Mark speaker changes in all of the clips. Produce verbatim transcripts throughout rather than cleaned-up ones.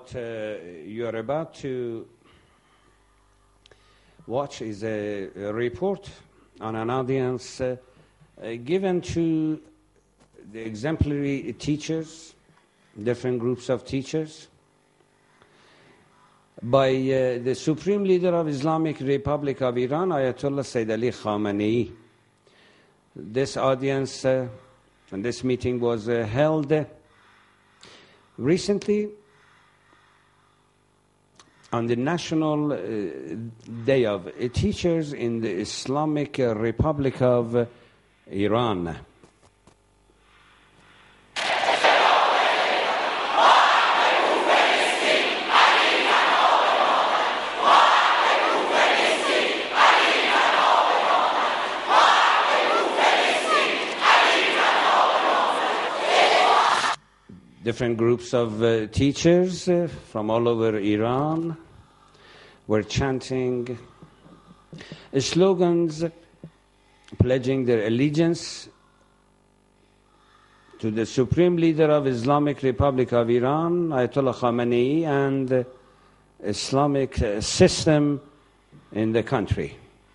Speaker 1: What uh, you're about to watch is a, a report on an audience uh, uh, given to the exemplary teachers, different groups of teachers, by uh, the Supreme Leader of Islamic Republic of Iran, Ayatollah Sayyid Ali Khamenei. This audience uh, and this meeting was uh, held uh, recently on the National uh, Day of uh, Teachers in the Islamic uh, Republic of uh, Iran. Different groups of uh, teachers uh, from all over Iran were chanting uh, slogans pledging their allegiance to the Supreme Leader of Islamic Republic of Iran, Ayatollah Khamenei, and the Islamic uh, system in the country.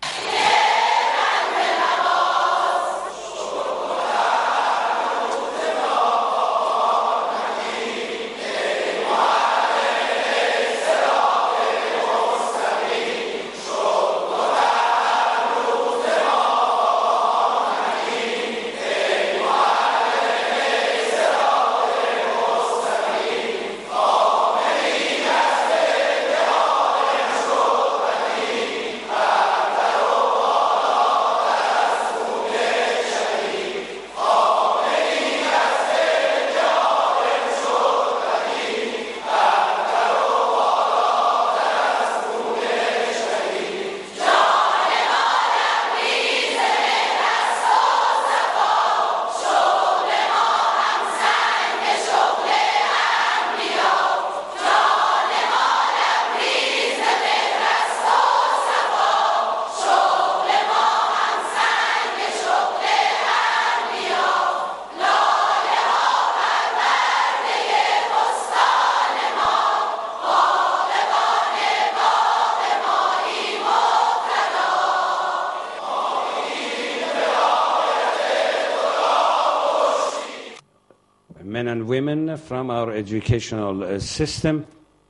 Speaker 1: Men and women from our educational uh, system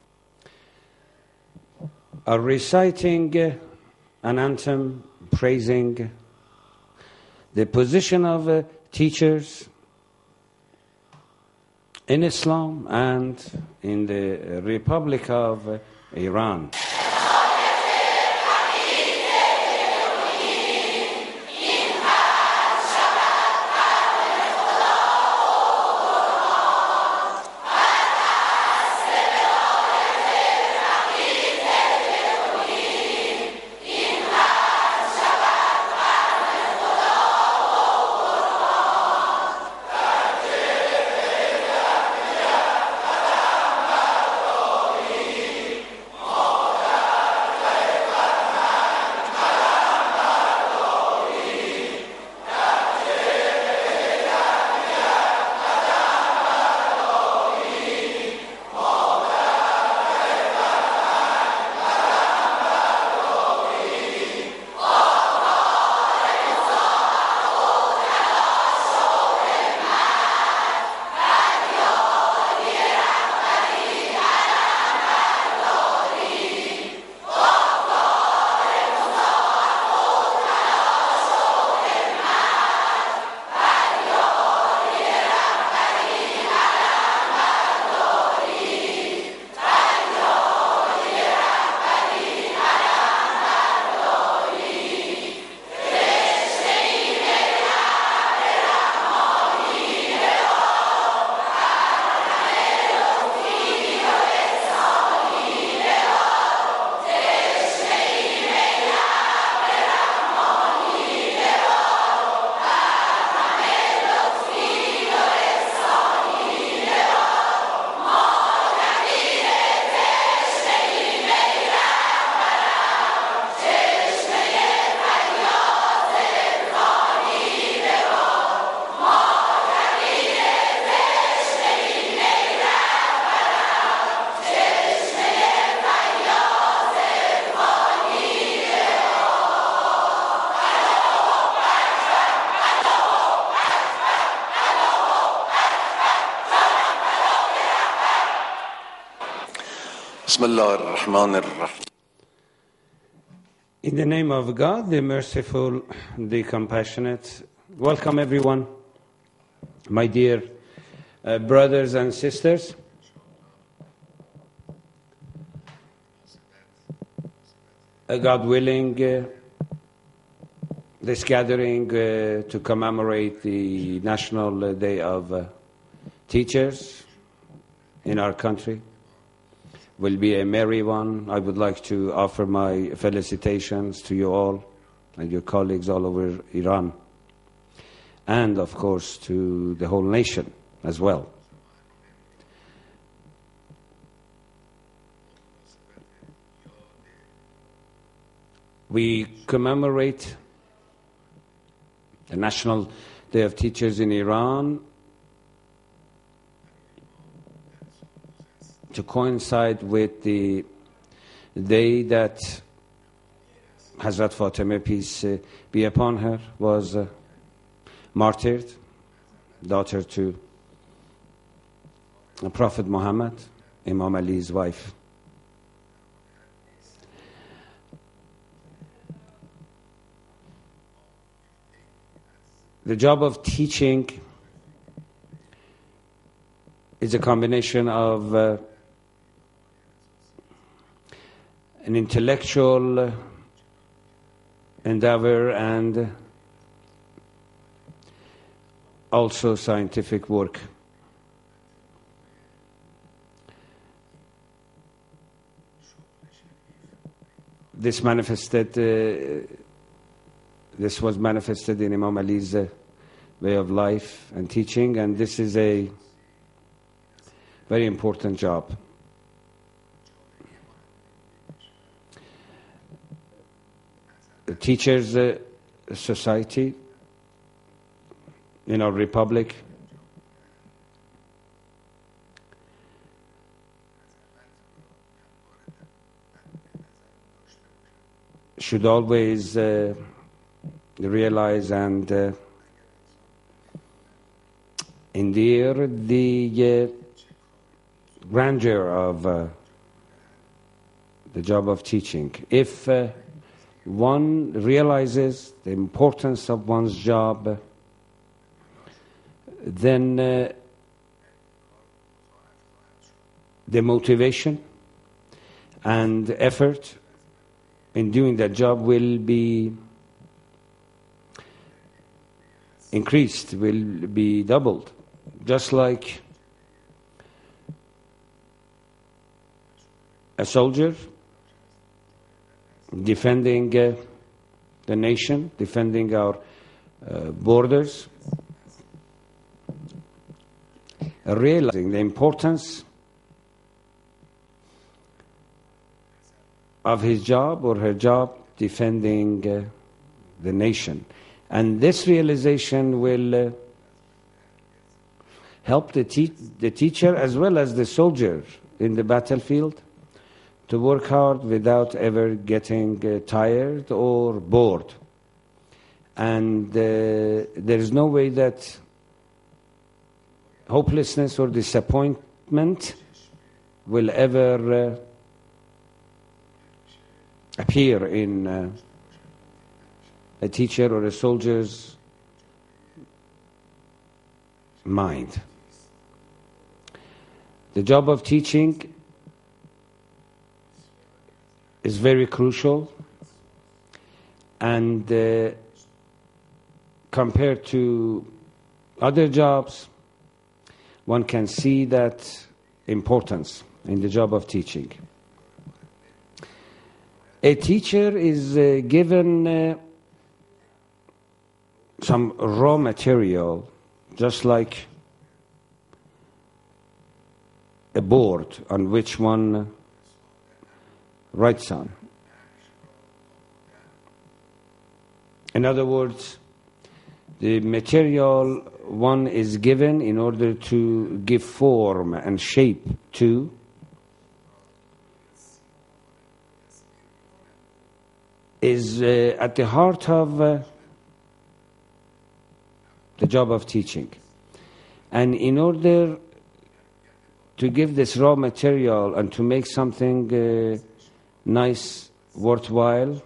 Speaker 1: are reciting uh, an anthem praising the position of uh, teachers in Islam and in the Republic of uh, Iran.
Speaker 2: بسم الله الرحمن الرحيم.
Speaker 1: In the name of God, the merciful, the compassionate, welcome everyone, my dear uh, brothers and sisters. Uh, God willing, uh, this gathering uh, to commemorate the National Day of uh, Teachers in our country will be a merry one. I would like to offer my felicitations to you all and your colleagues all over Iran, and of course to the whole nation as well. We commemorate the National Day of Teachers in Iran to coincide with the day that Hazrat Fatima, peace uh, be upon her, was uh, martyred, daughter to the Prophet Muhammad, Imam Ali's wife. The job of teaching is a combination of uh, an intellectual endeavor and also scientific work. This manifested, uh, this was manifested in Imam Ali's uh, way of life and teaching, and this is a very important job. The Teachers uh, Society in our republic should always uh, realize and uh, endear the uh, grandeur of uh, the job of teaching. If uh, one realizes the importance of one's job, then uh, the motivation and effort in doing that job will be increased, will be doubled. Just like a soldier defending uh, the nation, defending our uh, borders, realizing the importance of his job or her job defending uh, the nation. And this realization will uh, help the, te the teacher as well as the soldier in the battlefield to work hard without ever getting uh, tired or bored. And uh, there is no way that hopelessness or disappointment will ever uh, appear in uh, a teacher or a soldier's mind. The job of teaching is very crucial, and uh, compared to other jobs, one can see that importance in the job of teaching. A teacher is uh, given uh, some raw material, just like a board on which one writes on. In other words, the material one is given in order to give form and shape to is uh, at the heart of uh, the job of teaching. And in order to give this raw material and to make something uh, nice, worthwhile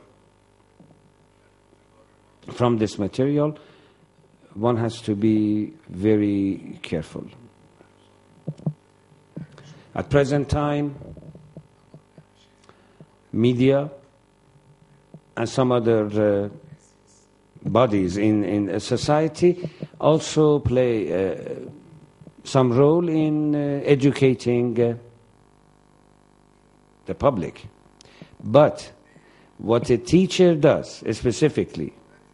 Speaker 1: from this material, one has to be very careful. At present time, media and some other uh, bodies in, in a society also play uh, some role in uh, educating uh, the public. But what a teacher does specifically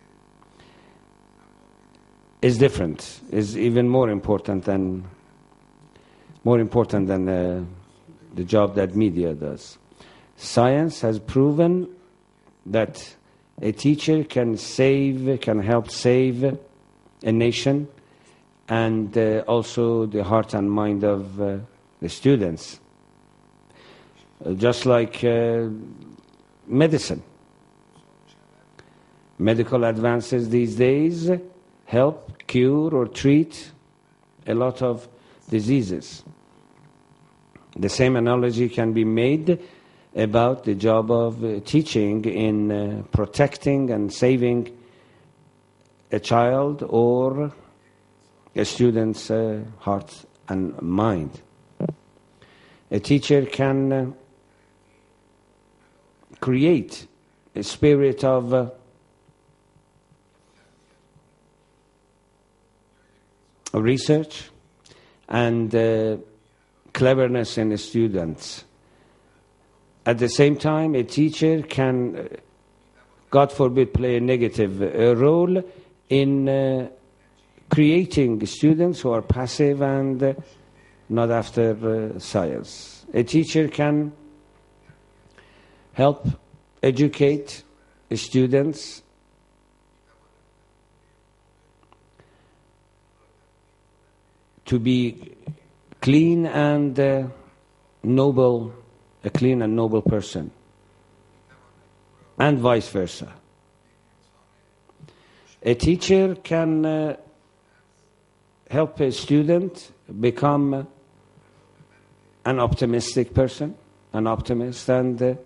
Speaker 1: is different, is even more important than more important than uh, the job that media does. Science has proven that a teacher can save, can help save a nation and uh, also the heart and mind of uh, the students. Uh, just like uh, medicine. Medical advances these days help cure or treat a lot of diseases. The same analogy can be made about the job of uh, teaching in uh, protecting and saving a child or a student's uh, heart and mind. A teacher can uh, create a spirit of uh, research and uh, cleverness in the students. At the same time, a teacher can, uh, God forbid, play a negative uh, role in uh, creating students who are passive and uh, not after uh, science. A teacher can help educate students to be clean and uh, noble, a clean and noble person, and vice versa. A teacher can uh, help a student become an optimistic person, an optimist, and uh,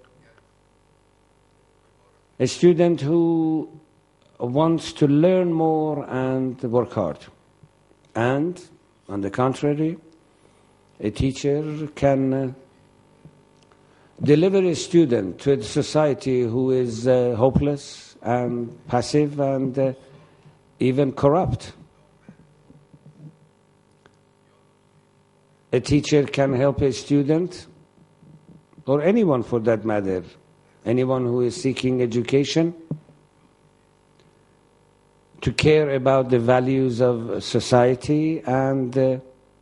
Speaker 1: a student who wants to learn more and work hard. And, on the contrary, a teacher can uh, deliver a student to a society who is uh, hopeless and passive and uh, even corrupt. A teacher can help a student, or anyone for that matter, anyone who is seeking education, to care about the values of society and uh,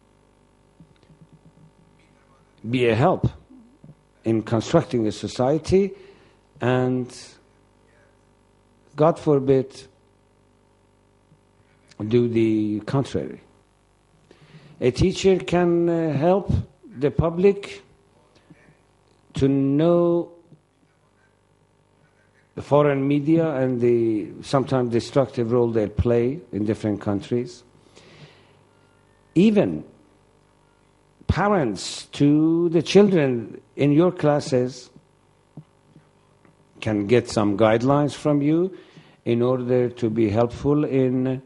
Speaker 1: be a help in constructing a society and, God forbid, do the contrary. A teacher can uh, help the public to know the foreign media and the sometimes destructive role they play in different countries. Even parents to the children in your classes can get some guidelines from you in order to be helpful in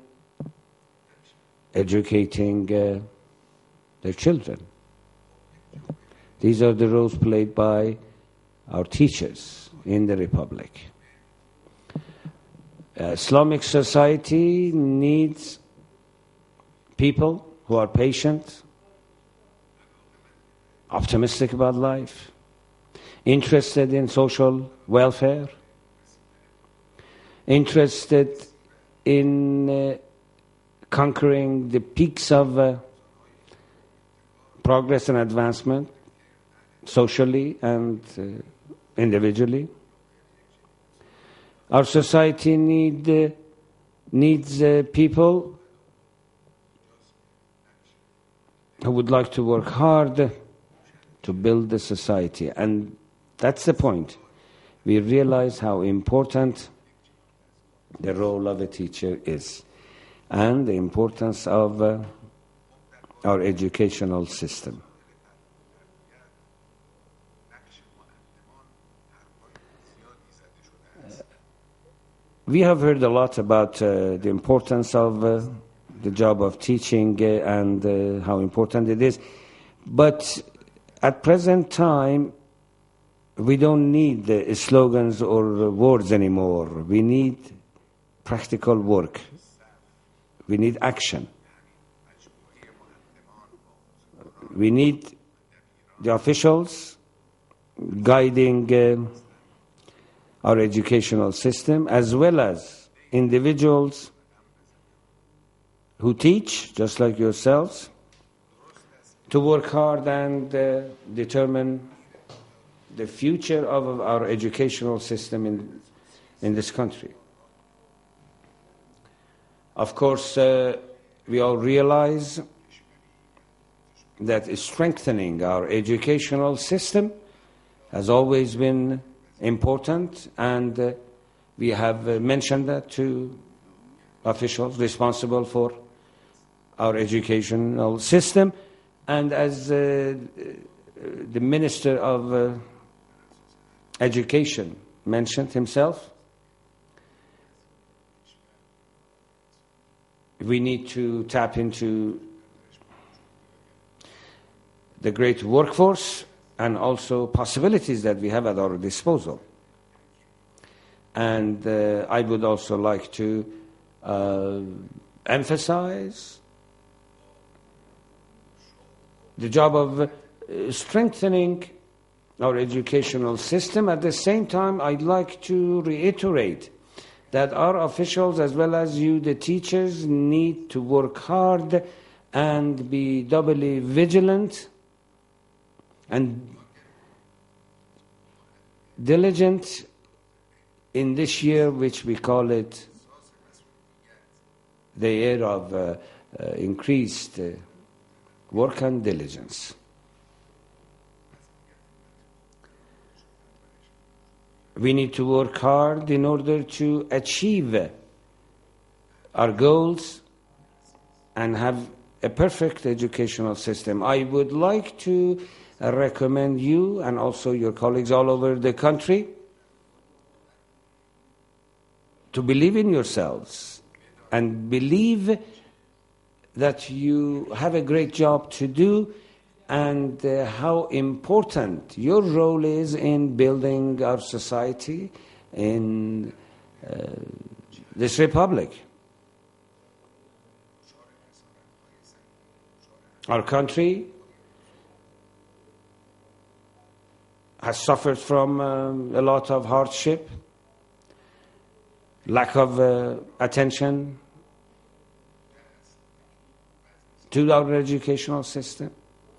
Speaker 1: educating uh, their children. These are the roles played by our teachers in the Republic. Uh, Islamic society needs people who are patient, optimistic about life, interested in social welfare, interested in uh, conquering the peaks of uh, progress and advancement, socially and uh, individually. Our society need, uh, needs uh, people who would like to work hard to build the society. And that's the point. We realize how important the role of a teacher is and the importance of uh, our educational system. we have heard a lot about uh, the importance of uh, the job of teaching uh, and uh, how important it is. But at present time, we don't need uh, slogans or uh, words anymore. We need practical work. We need action. We need the officials guiding uh, our educational system, as well as individuals who teach, just like yourselves, to work hard and uh, determine the future of our educational system in, in this country. Of course, uh, we all realize that strengthening our educational system has always been important, and uh, we have uh, mentioned that to officials responsible for our educational system. And as uh, the Minister of uh, Education mentioned himself, we need to tap into the great workforce and also possibilities that we have at our disposal. And uh, I would also like to uh, emphasize the job of uh, strengthening our educational system. At the same time, I'd like to reiterate that our officials, as well as you, the teachers, need to work hard and be doubly vigilant and diligent in this year, which we call it the year of uh, uh, increased uh, work and diligence. We need to work hard in order to achieve our goals and have a perfect educational system. I would like to recommend you and also your colleagues all over the country to believe in yourselves and believe that you have a great job to do, and uh, how important your role is in building our society in uh, this republic. Our country has suffered from um, a lot of hardship, lack of uh, attention to our educational system.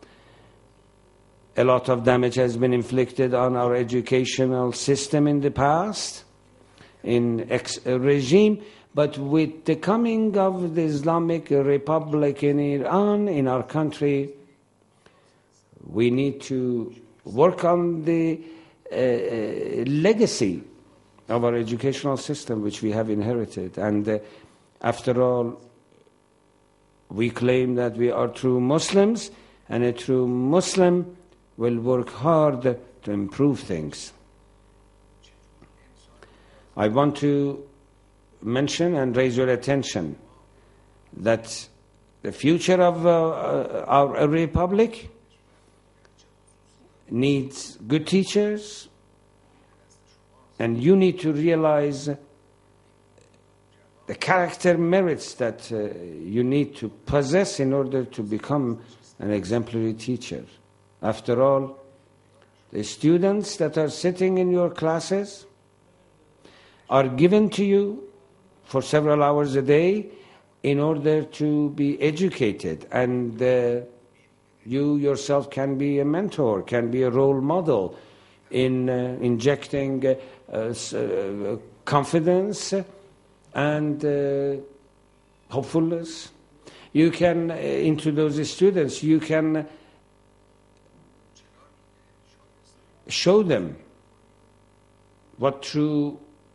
Speaker 1: A lot of damage has been inflicted on our educational system in the past, in ex-regime, but with the coming of the Islamic Republic in Iran, in our country, we need to work on the uh, legacy of our educational system, which we have inherited. And uh, after all, we claim that we are true Muslims, and a true Muslim will work hard to improve things. I want to mention and raise your attention that the future of uh, our republic needs good teachers, and you need to realize the character merits that uh, you need to possess in order to become an exemplary teacher. After all, the students that are sitting in your classes are given to you for several hours a day in order to be educated, and uh, you yourself can be a mentor, can be a role model in uh, injecting uh, uh, confidence and uh, hopefulness. You can, uh, into those students, you can show them what true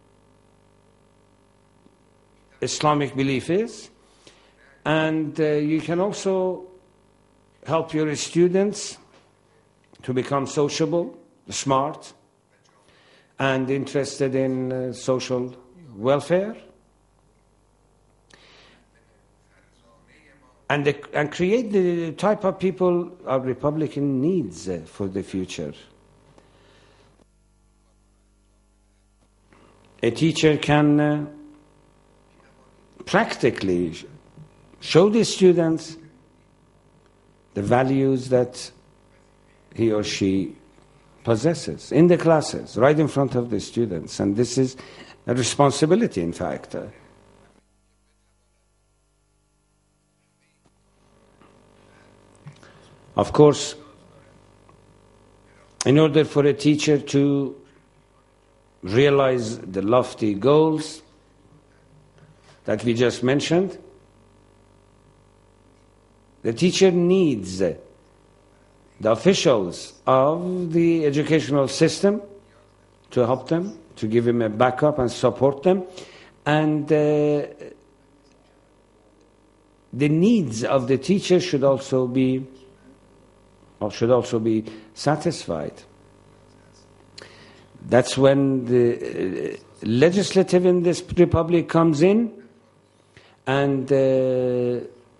Speaker 1: Islamic belief is, and uh, you can also help your students to become sociable, smart, and interested in uh, social welfare, and, the, and create the type of people our Republican needs uh, for the future. A teacher can uh, practically show the students the values that he or she possesses in the classes, right in front of the students. And this is a responsibility, in fact. Uh, of course, in order for a teacher to realize the lofty goals that we just mentioned, the teacher needs the officials of the educational system to help them, to give him a backup and support them, and uh, the needs of the teacher should also be or should also be satisfied. That's when the uh, legislative in this republic comes in, and uh,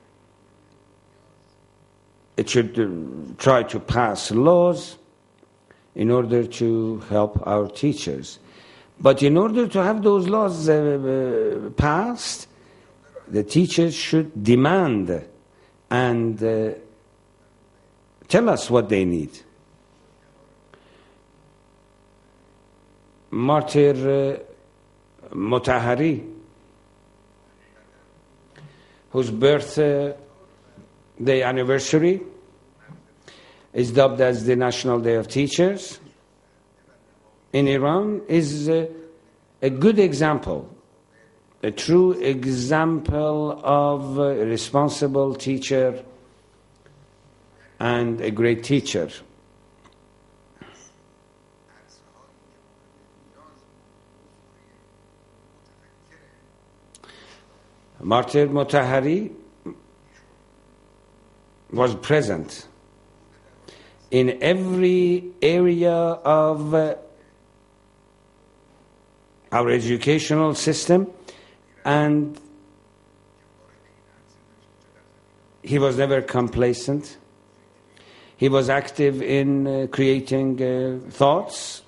Speaker 1: it should uh, try to pass laws in order to help our teachers. But in order to have those laws uh, uh, passed, the teachers should demand and uh, tell us what they need. Martyr uh, Motahari, whose birthday uh, anniversary is dubbed as the National Day of Teachers in Iran, is uh, a good example, a true example of a responsible teacher and a great teacher. Martyr Motahari was present in every area of uh, our educational system, and he was never complacent. He was active in uh, creating uh, thoughts,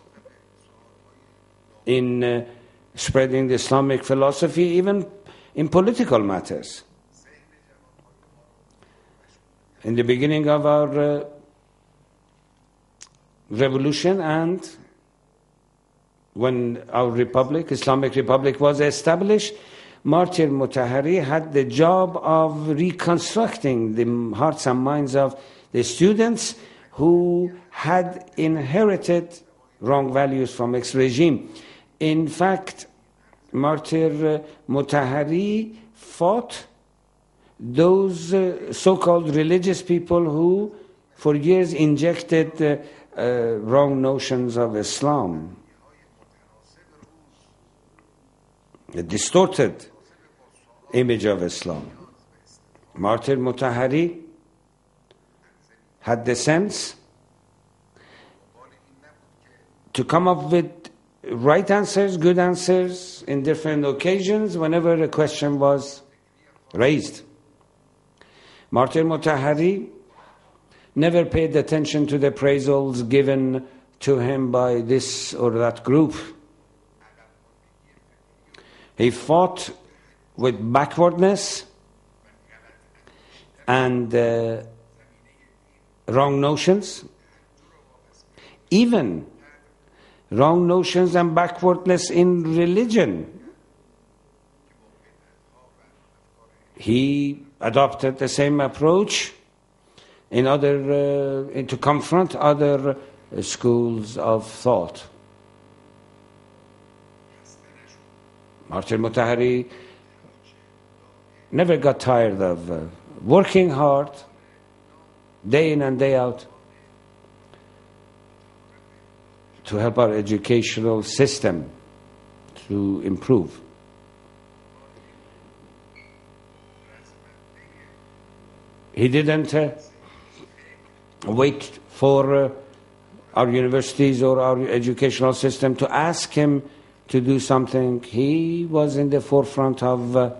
Speaker 1: in uh, spreading the Islamic philosophy, even in political matters. In the beginning of our uh, revolution, and when our republic, Islamic Republic, was established, Martyr Motahari had the job of reconstructing the hearts and minds of the students who had inherited wrong values from ex-regime. In fact, Martyr Motahari fought those uh, so-called religious people who for years injected uh, uh, wrong notions of Islam, a distorted image of Islam. Martyr Motahari had the sense to come up with right answers, good answers in different occasions whenever a question was raised. Martyr Motahari never paid attention to the appraisals given to him by this or that group. He fought with backwardness and uh, wrong notions, even wrong notions and backwardness in religion. He adopted the same approach in other uh, to confront other uh, schools of thought. Martyr Motahari never got tired of uh, working hard, day in and day out, to help our educational system to improve. He didn't uh, wait for uh, our universities or our educational system to ask him to do something, he was in the forefront of uh,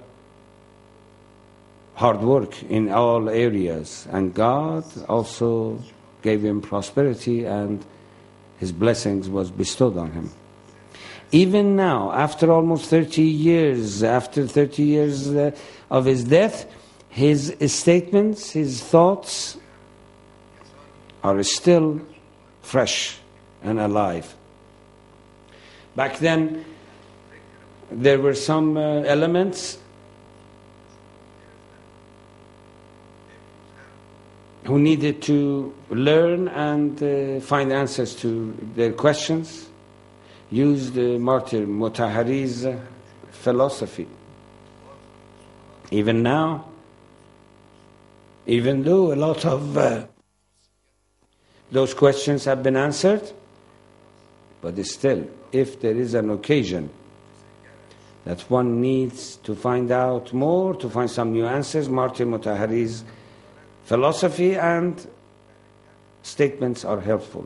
Speaker 1: hard work in all areas. And God also gave him prosperity, and his blessings was bestowed on him. Even now, after almost thirty years, after thirty years uh, of his death, his statements, his thoughts are still fresh and alive. Back then, there were some uh, elements who needed to learn and uh, find answers to their questions, used uh, Martyr Mutahhari's uh, philosophy. Even now, even though a lot of uh, those questions have been answered, but still, if there is an occasion that one needs to find out more, to find some new answers, Martyr Mutahhari's philosophy and statements are helpful.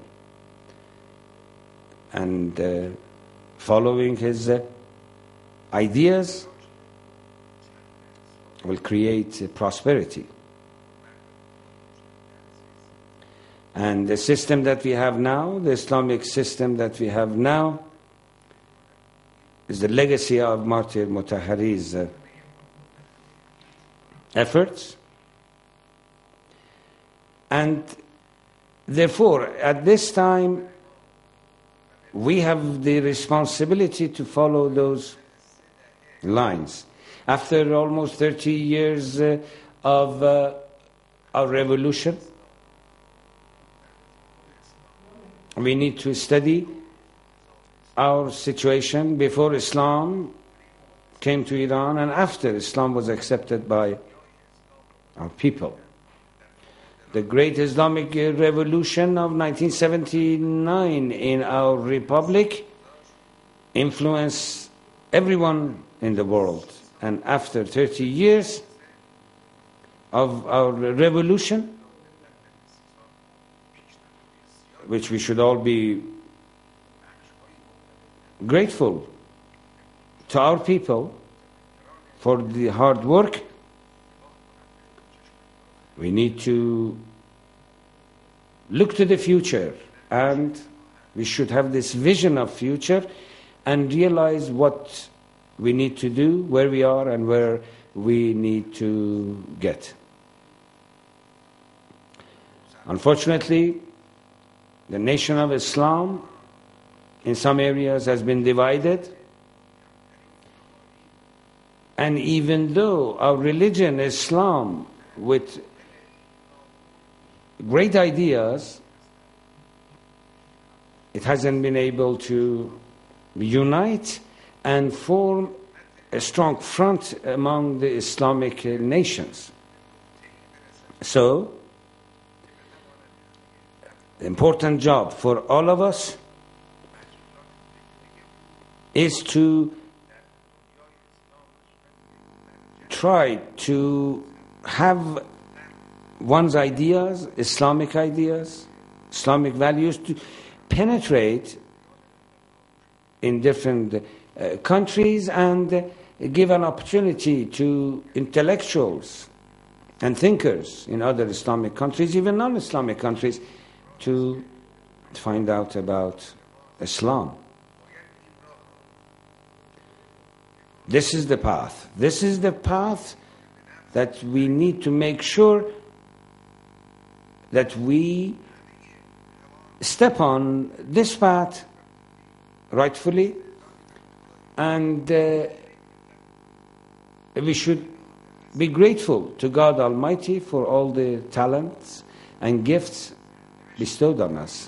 Speaker 1: And uh, following his uh, ideas will create uh, prosperity. And the system that we have now, the Islamic system that we have now, is the legacy of Martyr Mutahhari's uh, efforts. And therefore, at this time, we have the responsibility to follow those lines. After almost thirty years uh, of uh, our revolution, we need to study our situation before Islam came to Iran and after Islam was accepted by our people. The great Islamic revolution of nineteen seventy-nine in our republic influenced everyone in the world. And after thirty years of our revolution, which we should all be grateful to our people for the hard work, we need to look to the future, and we should have this vision of future and realize what we need to do, where we are and where we need to get. Unfortunately, the nation of Islam in some areas has been divided, and even though our religion, Islam, with great ideas, it hasn't been able to unite and form a strong front among the Islamic nations. So, the important job for all of us is to try to have one's ideas, Islamic ideas, Islamic values, to penetrate in different uh, countries and uh, give an opportunity to intellectuals and thinkers in other Islamic countries, even non-Islamic countries, to find out about Islam. This is the path. This is the path that we need to make sure that we step on this path rightfully, and uh, we should be grateful to God Almighty for all the talents and gifts bestowed on us.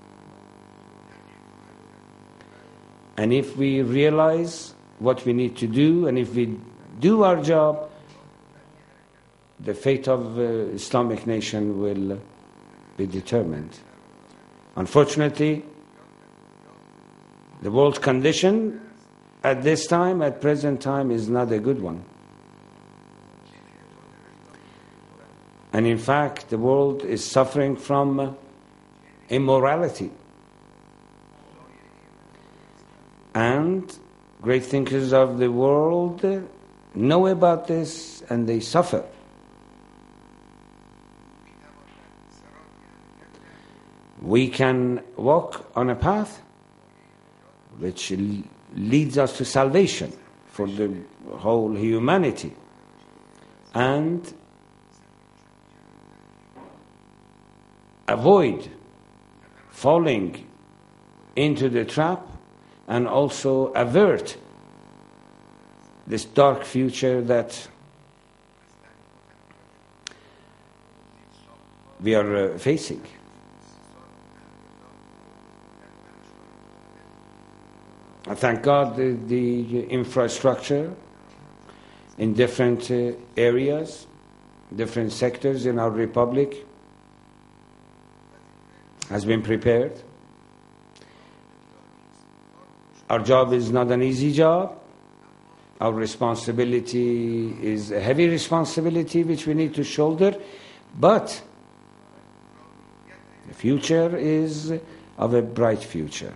Speaker 1: And if we realize what we need to do, and if we do our job, the fate of uh, Islamic nation will be determined. Unfortunately, the world's condition at this time, at present time, is not a good one. And in fact, the world is suffering from uh, immorality. And great thinkers of the world know about this and they suffer. We can walk on a path which leads us to salvation for the whole humanity, and avoid falling into the trap, and also avert this dark future that we are uh, facing. I thank God the, the infrastructure in different uh, areas, different sectors in our republic has been prepared. Our job is not an easy job. Our responsibility is a heavy responsibility which we need to shoulder, but the future is of a bright future.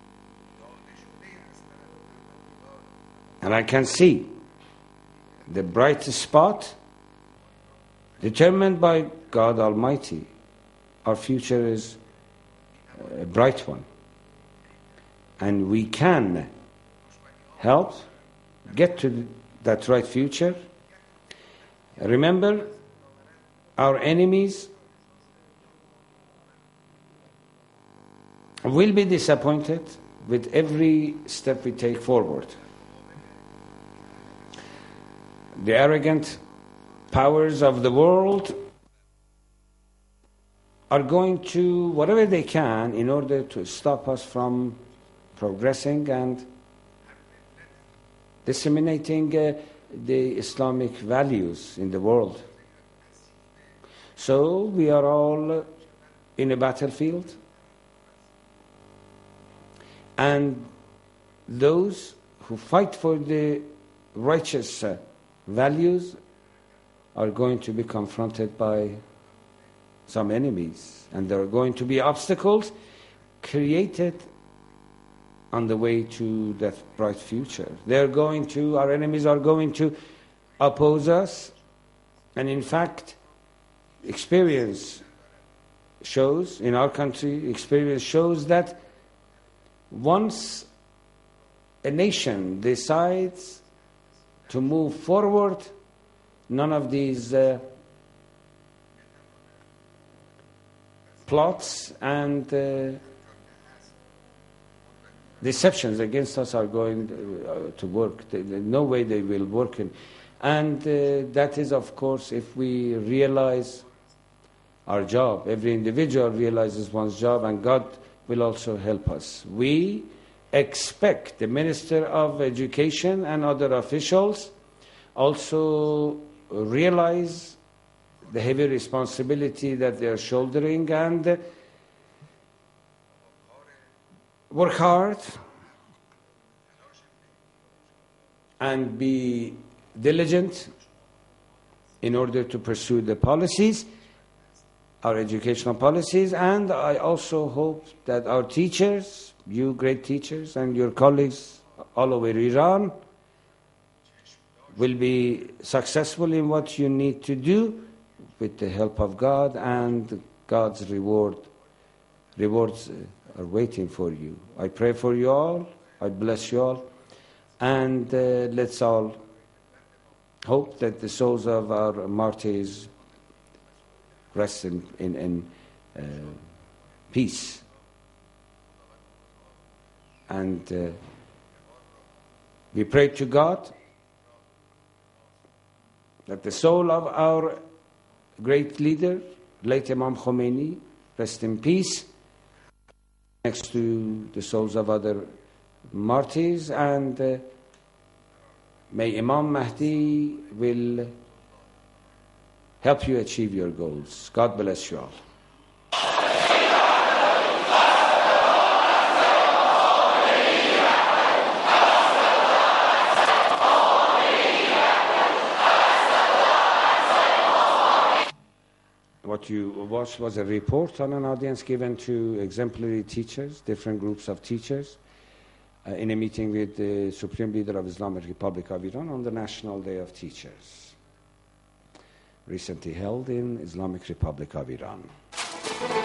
Speaker 1: And I can see the bright spot determined by God Almighty. Our future is a bright one. And we can help get to that right future. Remember, our enemies will be disappointed with every step we take forward. The arrogant powers of the world are going to whatever they can in order to stop us from progressing and disseminating uh, the Islamic values in the world. So we are all in a battlefield, and those who fight for the righteous uh, values are going to be confronted by some enemies, and there are going to be obstacles created on the way to that bright future. They're going to, our enemies are going to oppose us, and in fact, experience shows, in our country, experience shows that once a nation decides to move forward, none of these uh, plots and uh, deceptions against us are going uh, to work. There's no way they will work. In. And uh, that is, of course, if we realize our job. Every individual realizes one's job, and God will also help us. We expect the Minister of Education and other officials also realize the heavy responsibility that they are shouldering and work hard and be diligent in order to pursue the policies, our educational policies. And I also hope that our teachers, you great teachers, and your colleagues all over Iran will be successful in what you need to do with the help of God, and God's reward rewards are waiting for you. I pray for you all. I bless you all. And uh, let's all hope that the souls of our martyrs rest in, in, in uh, peace. And uh, we pray to God that the soul of our great leader, late Imam Khomeini, rest in peace, next to the souls of other martyrs, and uh, may Imam Mahdi will help you achieve your goals. God bless you all. What you watched was a report on an audience given to exemplary teachers, different groups of teachers. uh, in a meeting with the Supreme Leader of Islamic Republic of Iran on the National Day of Teachers, recently held in Islamic Republic of Iran.